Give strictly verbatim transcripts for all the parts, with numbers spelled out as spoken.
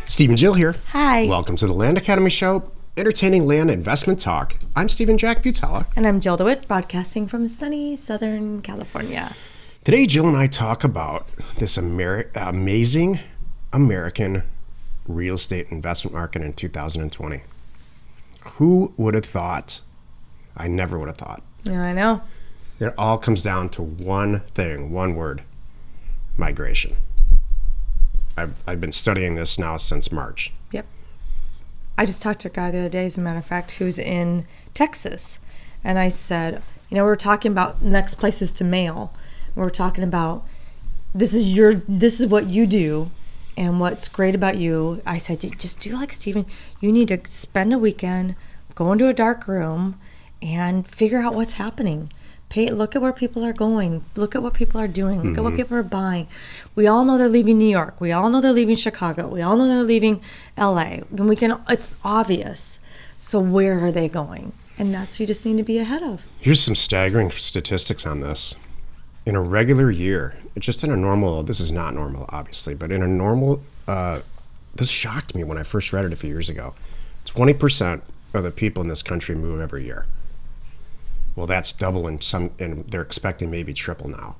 Steve and Jill here. Hi. Welcome to the Land Academy Show, entertaining land investment talk. I'm Stephen Jack Butala. And I'm Jill DeWitt, broadcasting from sunny Southern California. Today, Jill and I talk about this Ameri- amazing American real estate investment market in two thousand twenty. Who would have thought? I never would have thought. Yeah, I know. It all comes down to one thing, one word: migration. I've I've been studying this now since March. Yep. I just talked to a guy the other day, as a matter of fact, who's in Texas. And I said, you know, we were talking about next places to mail. We were talking about this is your this is what you do and what's great about you. I said, just do like Stephen. You need to spend a weekend, go into a dark room, and figure out what's happening. Pay, look at where people are going. Look at what people are doing. Look mm-hmm. at what people are buying. We all know they're leaving New York. We all know they're leaving Chicago. We all know they're leaving L A. And we can. It's obvious. So where are they going? And that's what you just need to be ahead of. Here's some staggering statistics on this. In a regular year, just in a normal, this is not normal, obviously, but in a normal, uh, this shocked me when I first read it a few years ago. twenty percent of the people in this country move every year. Well, that's double, and some, and they're expecting maybe triple now.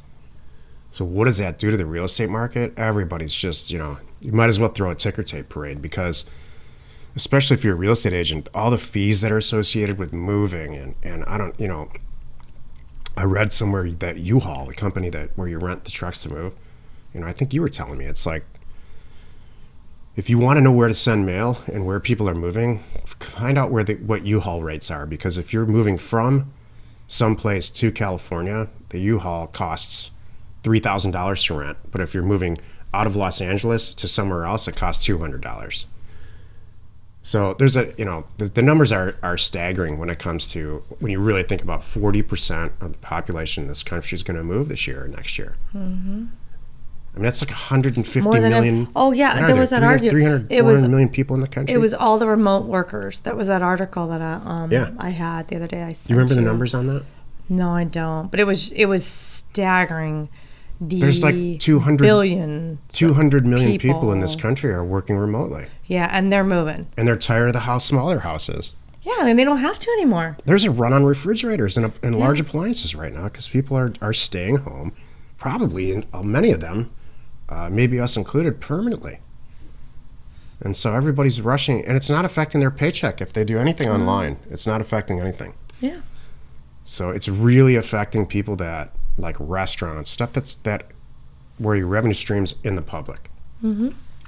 So what does that do to the real estate market? Everybody's just, you know, you might as well throw a ticker tape parade, because especially if you're a real estate agent, all the fees that are associated with moving, and, and I don't, you know, I read somewhere that U-Haul, the company that where you rent the trucks to move, you know, I think you were telling me, it's like, if you want to know where to send mail and where people are moving, find out where the what U-Haul rates are, because if you're moving from someplace to California, the U-Haul costs three thousand dollars to rent, but if you're moving out of Los Angeles to somewhere else, it costs two hundred dollars. So there's a, you know, the, the numbers are, are staggering when it comes to, when you really think about forty percent of the population in this country is going to move this year or next year. Mm-hmm. I mean, that's like one hundred fifty More than million. A, oh, yeah, there, there was that argument. three hundred, four hundred million people in the country. It was all the remote workers. That was that article that I, um, yeah. I had the other day. I sent you remember you. the numbers on that? No, I don't. But it was it was staggering. The There's like two hundred billion two hundred million people. people in this people. country are working remotely. Yeah, and they're moving. And they're tired of the house, smaller houses. Yeah, and they don't have to anymore. There's a run on refrigerators and, and yeah. large appliances right now, because people are, are staying home, probably, in, uh, many of them, uh, maybe us included, permanently. And so everybody's rushing, and it's not affecting their paycheck if they do anything mm. online. It's not affecting anything. Yeah. So it's really affecting people that, like restaurants, stuff that's that where your revenue stream's in the public. Mm-hmm.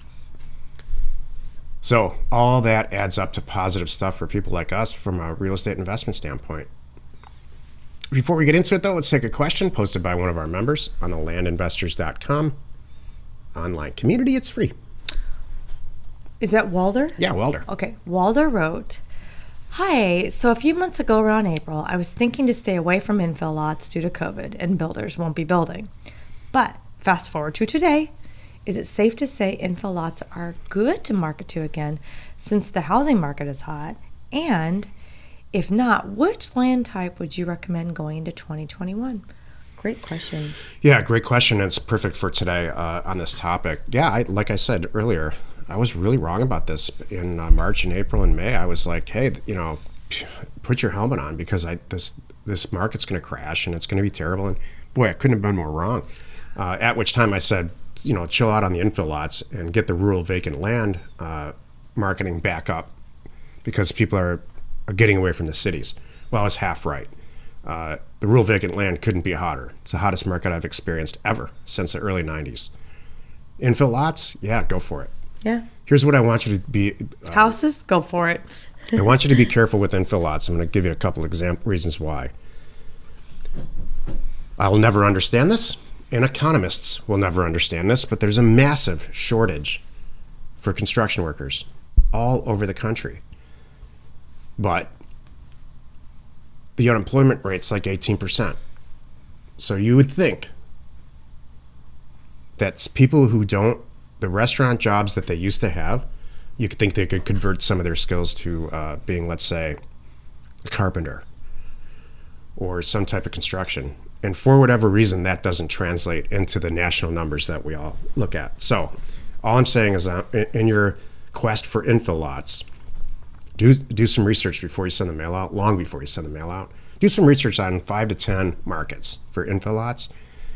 So all that adds up to positive stuff for people like us from a real estate investment standpoint. Before we get into it, though, let's take a question posted by one of our members on the land investors dot com online community. It's free. Is that Walder? Yeah, Walder. Okay. Walder wrote, "Hi, so a few months ago around April, I was thinking to stay away from infill lots due to COVID and builders won't be building. But fast forward to today, is it safe to say infill lots are good to market to again since the housing market is hot? And if not, which land type would you recommend going into twenty twenty-one? Great question. Yeah, great question. It's perfect for today uh, on this topic. Yeah, I, like I said earlier, I was really wrong about this in uh, March and April and May. I was like, hey, you know, put your helmet on, because I this this market's going to crash and it's going to be terrible. And boy, I couldn't have been more wrong. Uh, at which time I said, you know, chill out on the infill lots and get the rural vacant land uh, marketing back up, because people are, are getting away from the cities. Well, I was half right. Uh, the rural vacant land couldn't be hotter. It's the hottest market I've experienced ever since the early nineties. Infill lots, yeah, go for it. Yeah. Here's what I want you to be. Uh, Houses, go for it. I want you to be careful with infill lots. I'm going to give you a couple of exam- reasons why. I'll never understand this, and economists will never understand this, but there's a massive shortage for construction workers all over the country. But the unemployment rate's like eighteen percent. So you would think that people who don't, the restaurant jobs that they used to have, you could think they could convert some of their skills to uh, being, let's say, a carpenter or some type of construction. And for whatever reason, that doesn't translate into the national numbers that we all look at. So All I'm saying is that in your quest for infill lots, do do some research before you send the mail out, long before you send the mail out. Do some research on five to ten markets for infill lots,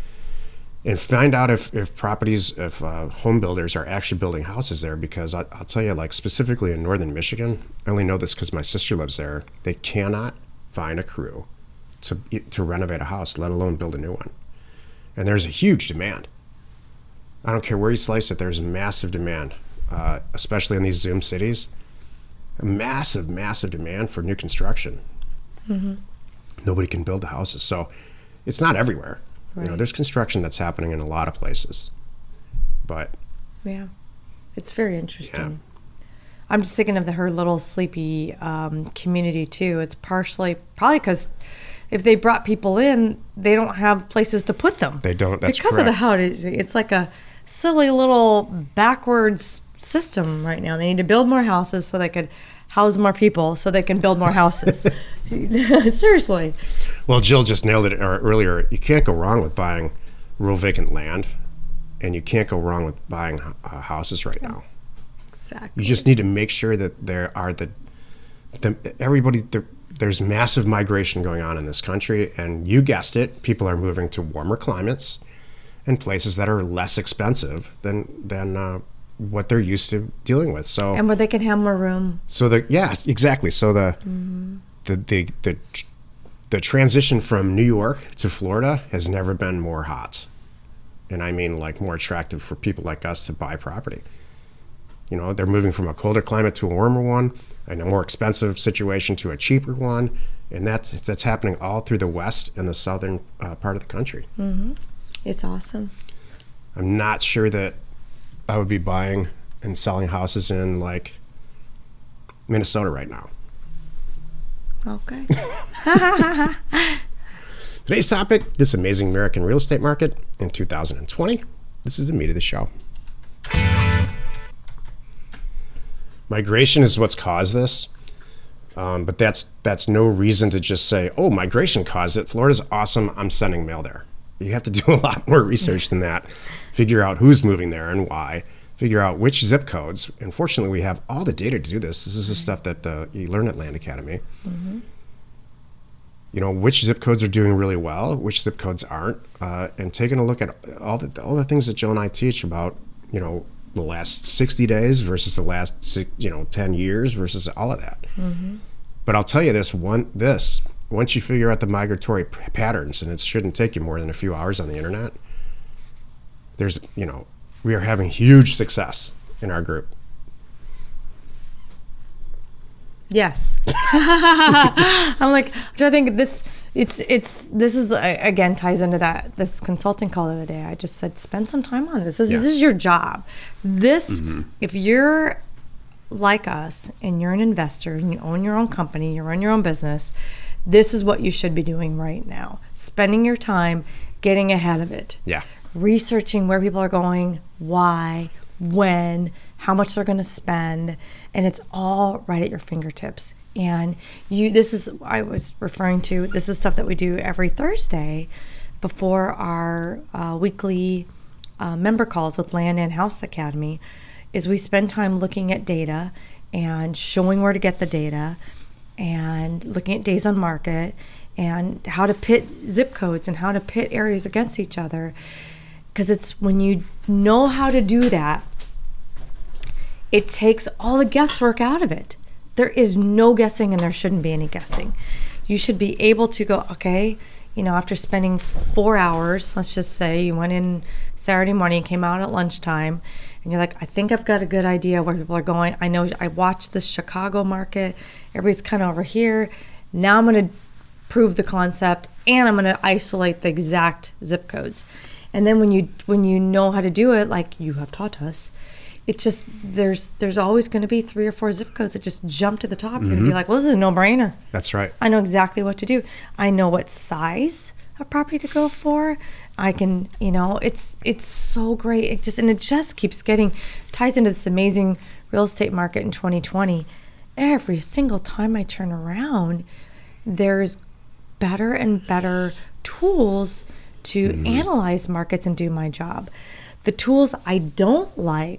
and find out if, if properties, if uh, home builders are actually building houses there. Because I, I'll tell you, like specifically in northern Michigan, I only know this because my sister lives there. They cannot find a crew to to renovate a house, let alone build a new one. And there's a huge demand. I don't care where you slice it, there's a massive demand, uh, especially in these Zoom cities. A massive, massive demand for new construction. Mm-hmm. Nobody can build the houses. So it's not everywhere. Right. You know, there's construction that's happening in a lot of places. But yeah, it's very interesting. Yeah. I'm just thinking of the, her little sleepy um, community too. It's partially probably because if they brought people in, they don't have places to put them. They don't. That's because correct. of the how it is. It's like a silly little backwards system right now. They need to build more houses so they could house more people, so they can build more houses. Seriously. Well, Jill just nailed it earlier. You can't go wrong with buying rural vacant land, and you can't go wrong with buying uh, houses right now. Exactly. You just need to make sure that there are the, the everybody. The, there's massive migration going on in this country, and you guessed it, people are moving to warmer climates and places that are less expensive than than uh, what they're used to dealing with. So and where they can have more room. So the yeah, exactly. So the mm-hmm. the, the the the transition from New York to Florida has never been more hot, and I mean like more attractive for people like us to buy property. You know, they're moving from a colder climate to a warmer one, and a more expensive situation to a cheaper one, and that's that's happening all through the west and the southern uh, part of the country. Mm-hmm. It's awesome. I'm not sure that I would be buying and selling houses in like Minnesota right now. Okay. Today's topic: this amazing American real estate market in two thousand twenty. This is the meat of the show. Migration is what's caused this, um, but that's that's no reason to just say, oh, migration caused it. Florida's awesome. I'm sending mail there. You have to do a lot more research than that. Figure out who's moving there and why. Figure out which zip codes. And fortunately, we have all the data to do this. This is the stuff that uh, you learn at Land Academy. Mm-hmm. You know, which zip codes are doing really well, which zip codes aren't, uh, and taking a look at all the all the things that Jill and I teach about, you know, the last sixty days versus the last six, you know, ten years versus all of that. Mm-hmm. But I'll tell you this one this once you figure out the migratory p- patterns, and it shouldn't take you more than a few hours on the internet, there's, you know, we are having huge success in our group. Yes. I'm like, I think this it's it's this is again ties into that this consulting call the other day. I just said spend some time on this. This, yeah. this is your job. This mm-hmm. if you're like us and you're an investor and you own your own company, you run your own business, this is what you should be doing right now. Spending your time getting ahead of it. Yeah. Researching where people are going, why, when, how much they're going to spend, and it's all right at your fingertips. And you, this is, I was referring to, this is stuff that we do every Thursday before our uh, weekly uh, member calls with Land and House Academy, is we spend time looking at data and showing where to get the data and looking at days on market and how to pit zip codes and how to pit areas against each other. Because it's when you know how to do that, it takes all the guesswork out of it. There is no guessing and there shouldn't be any guessing. You should be able to go, okay, you know, after spending four hours, let's just say you went in Saturday morning, came out at lunchtime, and you're like, I think I've got a good idea where people are going. I know I watched the Chicago market. Everybody's kind of over here. Now I'm going to prove the concept and I'm going to isolate the exact zip codes. And then when you when you know how to do it, like you have taught us, it's just there's there's always going to be three or four zip codes that just jump to the top. Mm-hmm. You're going to be like, well, this is a no-brainer. That's right. I know exactly what to do. I know what size of property to go for. I can, you know, it's it's so great. It just and it just keeps getting ties into this amazing real estate market in twenty twenty. Every single time I turn around, there's better and better tools to mm-hmm. analyze markets and do my job. The tools I don't like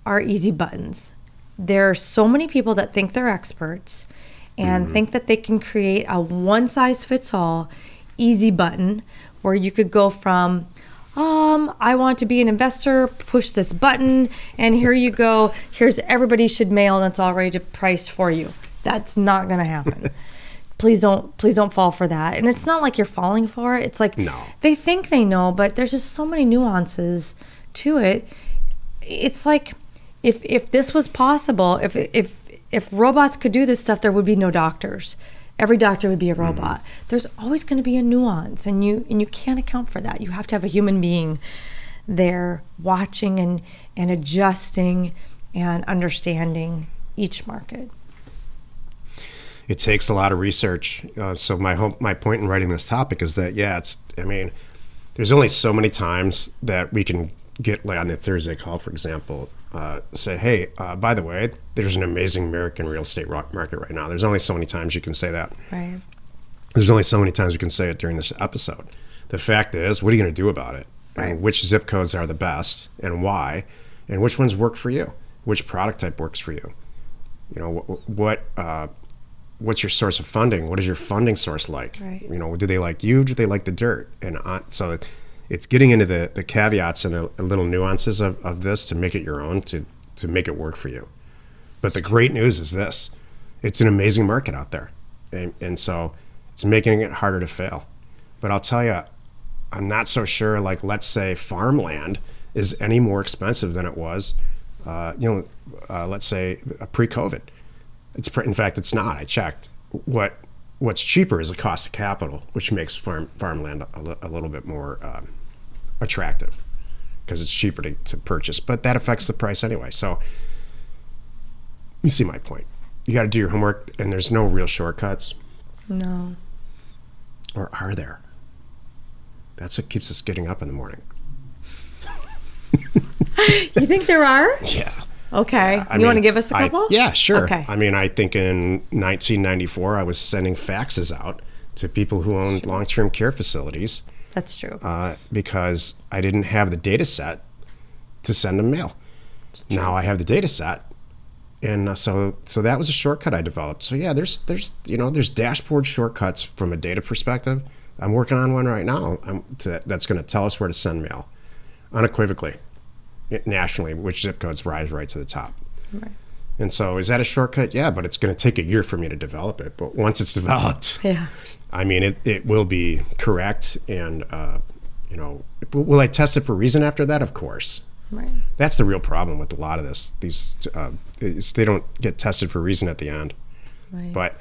are easy buttons. There are so many people that think they're experts and mm-hmm. think that they can create a one-size-fits-all easy button where you could go from, um, I want to be an investor, push this button, and here you go. Here's everybody should mail, and it's already priced for you. That's not going to happen. Please don't, please don't fall for that. And it's not like you're falling for it. It's like no. They think they know, but there's just so many nuances to it. It's like if if this was possible, if if if robots could do this stuff, there would be no doctors. Every doctor would be a robot. Mm-hmm. There's always going to be a nuance, and you and you can't account for that. You have to have a human being there watching and and adjusting and understanding each market. It takes a lot of research. Uh, so my hope, my point in writing this topic is that, yeah, it's, I mean, there's only so many times that we can get, like on the Thursday call, for example, uh, say, hey, uh, by the way, there's an amazing American real estate market right now. There's only so many times you can say that. Right. There's only so many times you can say it during this episode. The fact is, what are you going to do about it? Right. And which zip codes are the best and why? And which ones work for you? Which product type works for you? You know, what, what uh, what's your source of funding? What is your funding source like? Right. You know, do they like you? Do they like the dirt? And uh, so it's getting into the, the caveats and the, the little nuances of, of this to make it your own, to, to make it work for you. But the great news is this. It's an amazing market out there. And, and so it's making it harder to fail. But I'll tell you, I'm not so sure, like, let's say farmland is any more expensive than it was, uh, you know, uh, let's say pre-COVID. It's pre- in fact, it's not. I checked. What What's cheaper is the cost of capital, which makes farm farmland a, li- a little bit more um, attractive because it's cheaper to, to purchase. But that affects the price anyway. So you see my point. You got to do your homework, and there's no real shortcuts. No. Or are there? That's what keeps us getting up in the morning. You think there are? Yeah. Okay. Uh, you mean, want to give us a I, couple? yeah, sure. Okay. I mean, I think in nineteen ninety-four, I was sending faxes out to people who owned long-term care facilities. That's true. Uh, because I didn't have the data set to send them mail. Now I have the data set. And uh, so so that was a shortcut I developed. So yeah, there's, there's you know, there's dashboard shortcuts from a data perspective. I'm working on one right now I'm, to, that's going to tell us where to send mail unequivocally. Nationally, which zip codes rise right to the top. Right. And so is that a shortcut? Yeah, but it's going to take a year for me to develop it. But once it's developed, yeah, I mean, it, it will be correct. And, uh, you know, will I test it for reason after that? Of course. Right. That's the real problem with a lot of this. These uh, they don't get tested for reason at the end. Right. But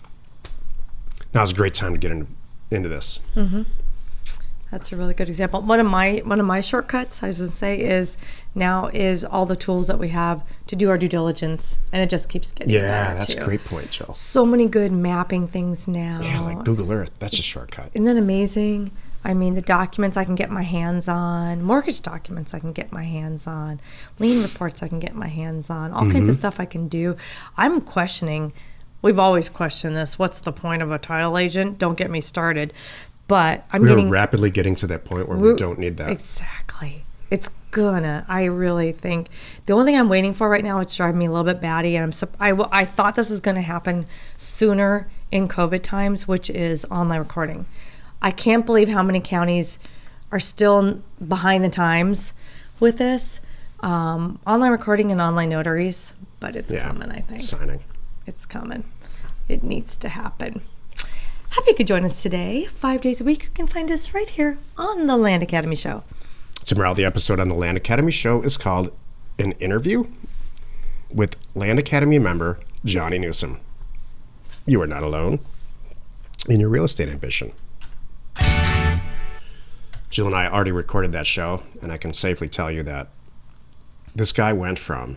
now's a great time to get into, into this. Mm-hmm. That's a really good example. One of my one of my shortcuts, I was going to say, is now is all the tools that we have to do our due diligence, and it just keeps getting better. Yeah, that's too. a great point, Jill. So many good mapping things now. Yeah, like Google Earth. That's a shortcut. Isn't that amazing? I mean, the documents I can get my hands on, mortgage documents I can get my hands on, lien reports I can get my hands on, all mm-hmm. kinds of stuff I can do. I'm questioning. We've always questioned this. What's the point of a title agent? Don't get me started. But I'm We're getting rapidly getting to that point where we don't need that. Exactly. It's gonna. I really think the only thing I'm waiting for right now, it's driving me a little bit batty, and I'm I, I thought this was going to happen sooner in COVID times, which is online recording. I can't believe how many counties are still behind the times with this um, online recording and online notaries, but it's yeah, coming. I think signing. It's coming. It needs to happen. Happy you could join us today. Five days a week, you can find us right here on the Land Academy Show. Tomorrow, the episode on the Land Academy Show is called An Interview with Land Academy member Johnny Newsom. You are not alone in your real estate ambition. Jill and I already recorded that show, and I can safely tell you that this guy went from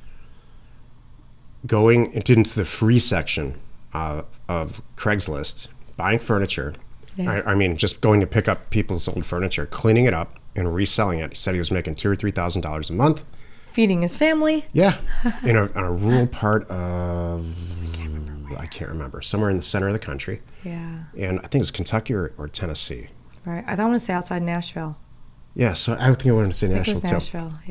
going into the free section uh, of Craigslist, buying furniture. Yeah. I, I mean, just going to pick up people's old furniture, cleaning it up, and reselling it. He said he was making two or three thousand dollars a month, feeding his family. Yeah, in a, in a rural part of I can't, remember. I can't remember, somewhere in the center of the country. Yeah, and I think it's Kentucky or, or Tennessee. Right, I don't want to say outside Nashville. Yeah, so I think I wanted to say I Nashville think it was Nashville. too. Yeah.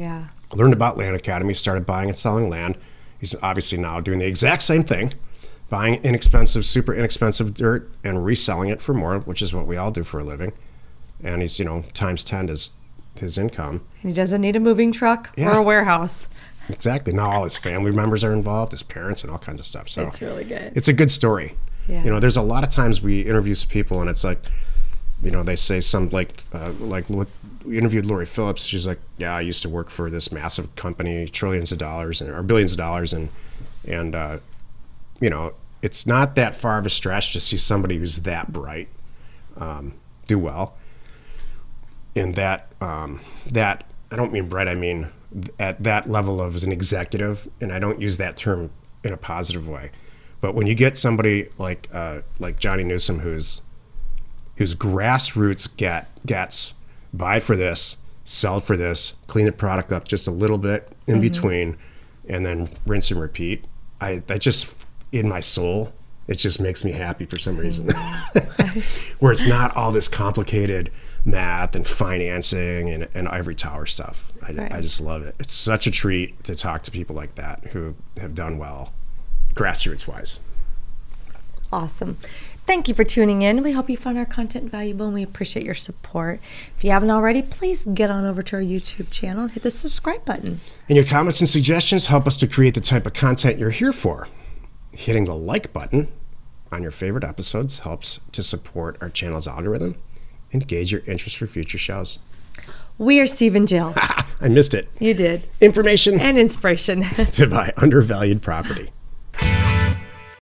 learned about Land Academy, started buying and selling land. He's obviously now doing the exact same thing, buying inexpensive, super inexpensive dirt and reselling it for more, which is what we all do for a living. And he's, you know, times ten his, his income. He doesn't need a moving truck Yeah. or a warehouse. Exactly. Now all his family members are involved, his parents and all kinds of stuff. So It's really good. it's a good story. Yeah. You know, there's a lot of times we interview some people and it's like, you know, they say some like, uh, like what we interviewed Lori Phillips. She's like, yeah, I used to work for this massive company, trillions of dollars and or billions of dollars. And, and, uh, you know, it's not that far of a stretch to see somebody who's that bright, um, do well. And that, um, that, I don't mean bright, I mean at that level of as an executive, and I don't use that term in a positive way. But when you get somebody like uh, like Johnny Newsom, who's whose grassroots get gets buy for this, sell for this, clean the product up just a little bit in mm-hmm. between, and then rinse and repeat. I that just in my soul, it just makes me happy for some reason. Where it's not all this complicated math and financing and, and ivory tower stuff. I, right. I just love it. It's such a treat to talk to people like that who have done well, grassroots wise. Awesome. Thank you for tuning in. We hope you found our content valuable and we appreciate your support. If you haven't already, please get on over to our YouTube channel and hit the subscribe button. And your comments and suggestions help us to create the type of content you're here for. Hitting the like button on your favorite episodes helps to support our channel's algorithm and gauge your interest for future shows. We are Steve and Jill. I missed it. You did. Information and inspiration to buy undervalued property.